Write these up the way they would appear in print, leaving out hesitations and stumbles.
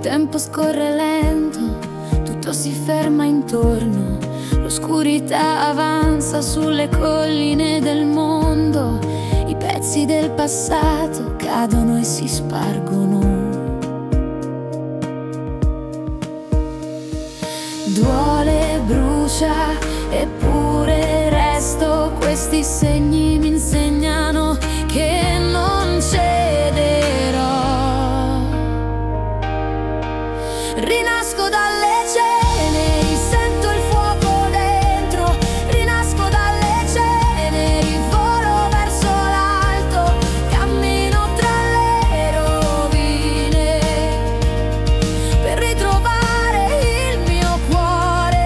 tempo scorre lento, tutto si ferma intorno, l'oscurità avanza sulle colline del mondo, i pezzi del passato cadono e si spargono. Duole, brucia, eppure resto, questi segni mi insegnano che non cederò. Rinasco dalle ceneri, sento il fuoco dentro, rinasco dalle ceneri, volo verso l'alto, cammino tra le rovine per ritrovare il mio cuore.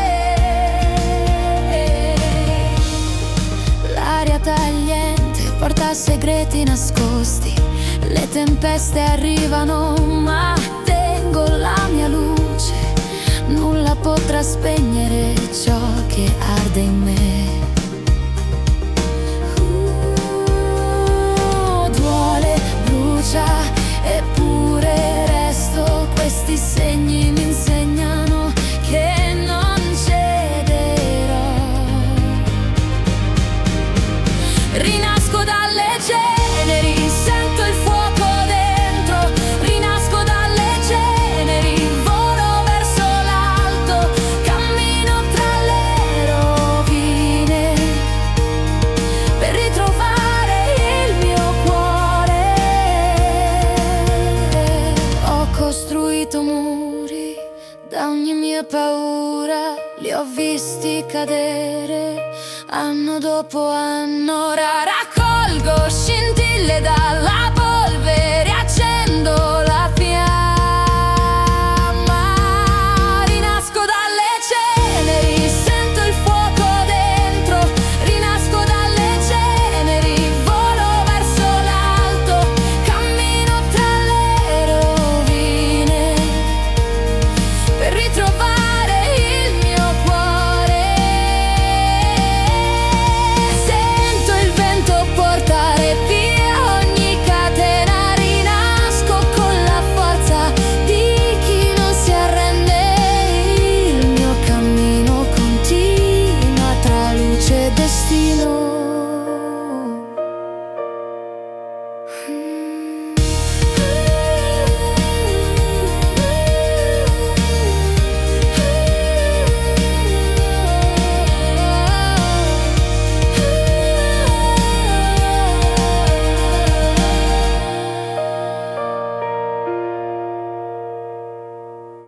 L'aria tagliente porta segreti nascosti, le tempeste arrivano ma tengo la mia luce, nulla potrà spegnere ciò che arde in me. Duole, brucia, eppure resto, questi segni mi insegnano che non cederò. Rinasco dalle ceneri, sento il fuoco dentro, rinasco dalle ceneri, volo verso l'alto, cammino tra le rovine per ritrovare il mio cuore. Ho costruito muri da ogni mia paura, li ho visti cadere anno dopo anno.